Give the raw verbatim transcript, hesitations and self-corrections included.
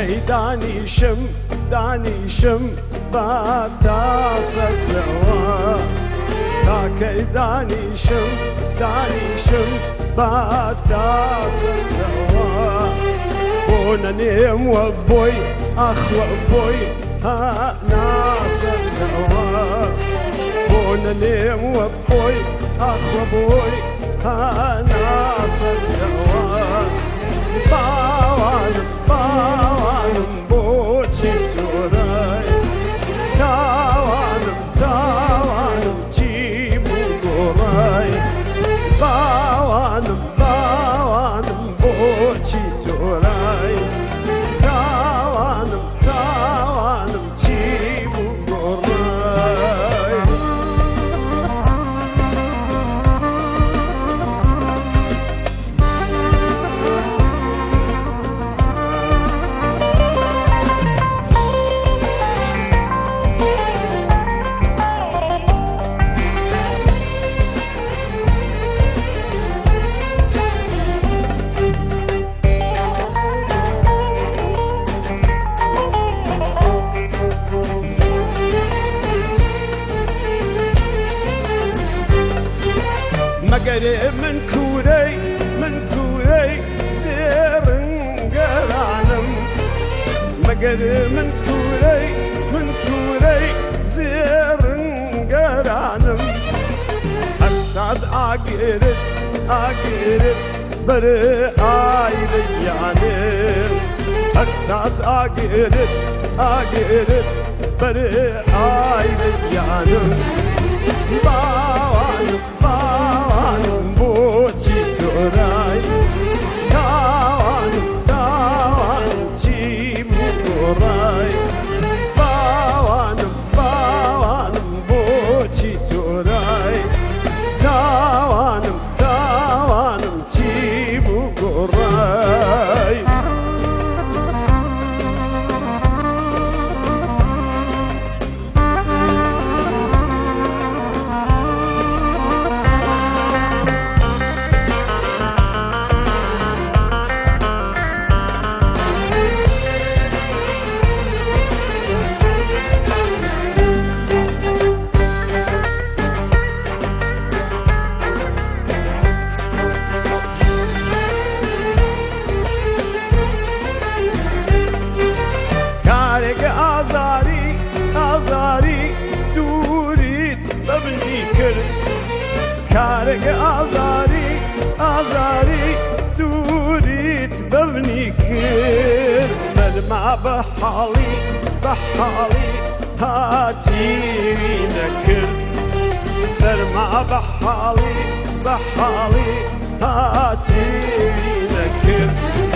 تاكي دانيشم دانيشم باتاسة زوا تاكي دانيشم دانيشم باتاسة زوا بونا نيم وبوي أخ وبوي ها ناسة زوا بونا نيم وبوي أخ وبوي ها ناسة زوا باوانم باوانم بوچی توراي تاوانم تاوانم چی بوگوراي باوانم باوانم بوچی توراي تاوانم تاوانم چی بوگوراي مقري من كوري من كوري زيرن قرانم مقري من كوري من كوري زيرن قرانم أرساد آقرت آقرت بري آيل جانم أرساد آقرت آقرت بري آيل جانم باوانم باوانم بوچی توراي تاوانم تاوانم چی بوگوراي باوانم باوانم بوچی توراي تاوانم تاوانم چی بوگوراي آزاری آزاری دوریت ببنی کرد کارگ آزاری آزاری دوریت ببنی کرد سلما بحالی بحالی هاتی نکرد سلما بحالی بحالی هاتی نکرد